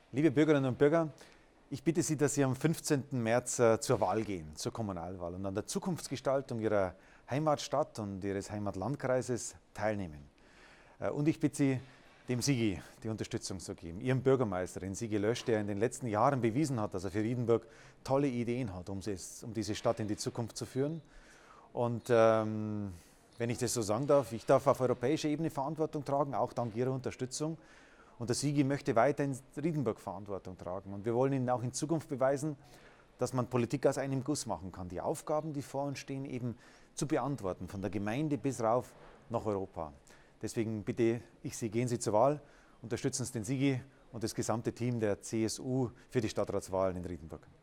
Liebe Bürgerinnen und Bürger, ich bitte Sie, dass Sie am 15. März zur Wahl gehen, zur Kommunalwahl und an der Zukunftsgestaltung Ihrer Heimatstadt und Ihres Heimatlandkreises teilnehmen. Und ich bitte Sie, dem Sigi die Unterstützung zu geben, Ihrem Bürgermeister, den Sigi Lösch, der in den letzten Jahren bewiesen hat, dass er für Riedenburg tolle Ideen hat, um diese Stadt in die Zukunft zu führen. Und wenn ich das so sagen darf, ich darf auf europäischer Ebene Verantwortung tragen, auch dank Ihrer Unterstützung. Und der Sigi möchte weiter in Riedenburg Verantwortung tragen. Und wir wollen Ihnen auch in Zukunft beweisen, dass man Politik aus einem Guss machen kann. Die Aufgaben, die vor uns stehen, eben zu beantworten, von der Gemeinde bis rauf nach Europa. Deswegen bitte ich Sie, gehen Sie zur Wahl, unterstützen Sie den Sigi und das gesamte Team der CSU für die Stadtratswahlen in Riedenburg.